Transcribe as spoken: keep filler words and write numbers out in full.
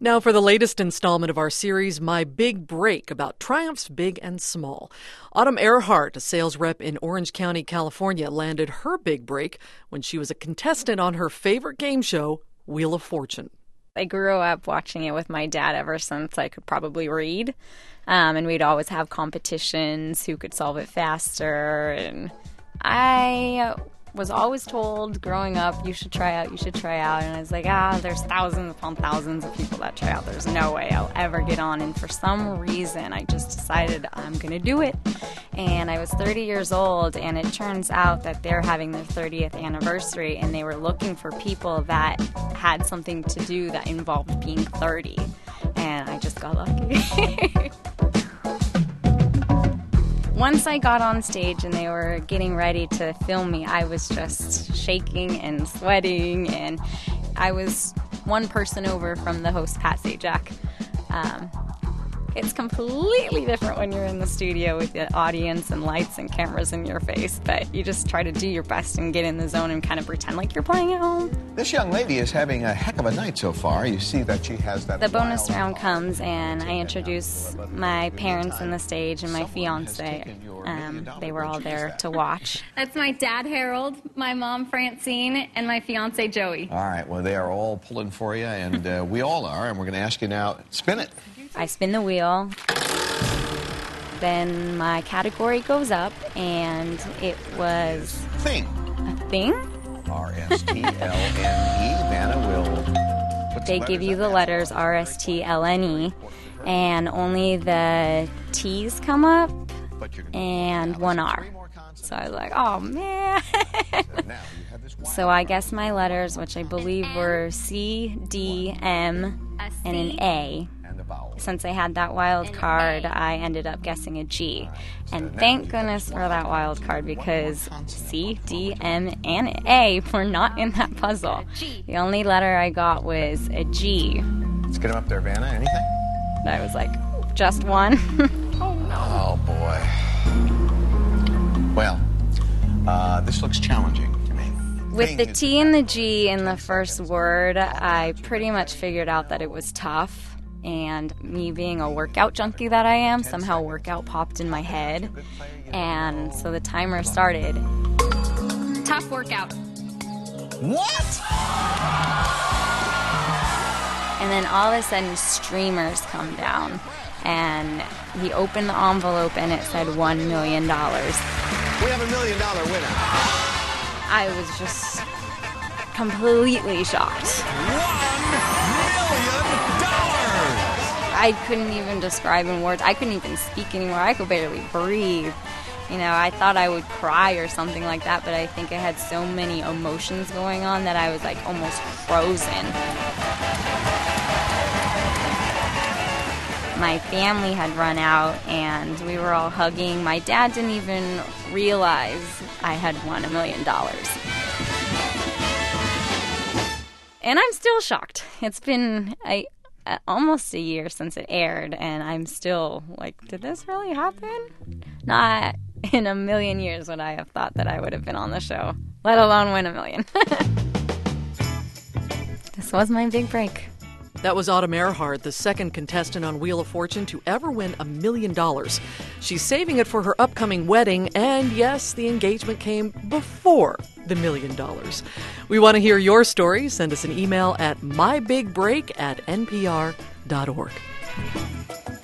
Now for the latest installment of our series, My Big Break, about triumphs big and small. Autumn Earhart, a sales rep in Orange County, California, landed her big break when she was a contestant on her favorite game show, Wheel of Fortune. I grew up watching it with my dad ever since I could probably read. Um, and we'd always have competitions, who could solve it faster. And I was always told growing up, you should try out, you should try out. And I was like, ah, there's thousands upon thousands of people that try out. There's no way I'll ever get on. And for some reason, I just decided I'm going to do it. And I was thirty years old, and it turns out that they're having their thirtieth anniversary, and they were looking for people that had something to do that involved being thirty. And I just got lucky. Once I got on stage and they were getting ready to film me, I was just shaking and sweating, and I was one person over from the host, Pat Sajak. Um, it's completely different when you're in the studio with the audience and lights and cameras in your face, but you just try to do your best and get in the zone and kind of pretend like you're playing at home. This young lady is having a heck of a night so far. You see that she has that. The bonus round comes, and I introduce my parents on the stage and my fiance. Um, they were all there to watch. That's my dad, Harold, my mom, Francine, and my fiance, Joey. All right, well, they are all pulling for you, and uh, we all are, and we're going to ask you now, spin it. I spin the wheel, then my category goes up, and it was... Thing. A thing? R S T L N E. Vanna will... They give you the letters R S T L N E, and only the T's come up, and one R. So I was like, oh, man. So I guess my letters, which I believe were C, D, M, and an A. Since I had that wild card, I ended up guessing a G. And thank goodness for that wild card, because C, D, M, and A were not in that puzzle. The only letter I got was a G. Let's get him up there, Vanna. Anything? I was like, just one? Oh, no. Oh, boy. Well, uh, this looks challenging to me. With the T and the G in the first word, I pretty much figured out that it was tough. And me being a workout junkie that I am, somehow workout popped in my head. And so the timer started. Tough workout. What? And then all of a sudden, streamers come down. And he opened the envelope, and it said one million dollars. We have a million dollar winner. I was just completely shocked. One million dollars! I couldn't even describe in words. I couldn't even speak anymore. I could barely breathe. You know, I thought I would cry or something like that, but I think I had so many emotions going on that I was like almost frozen. My family had run out, and we were all hugging. My dad didn't even realize I had won a million dollars. And I'm still shocked. It's been a, a, almost a year since it aired, and I'm still like, did this really happen? Not in a million years would I have thought that I would have been on the show, let alone win a million. This was my big break. That was Autumn Earhart, the second contestant on Wheel of Fortune to ever win a million dollars. She's saving it for her upcoming wedding, and yes, the engagement came before the million dollars. We want to hear your story. Send us an email at mybigbreak at npr dot org.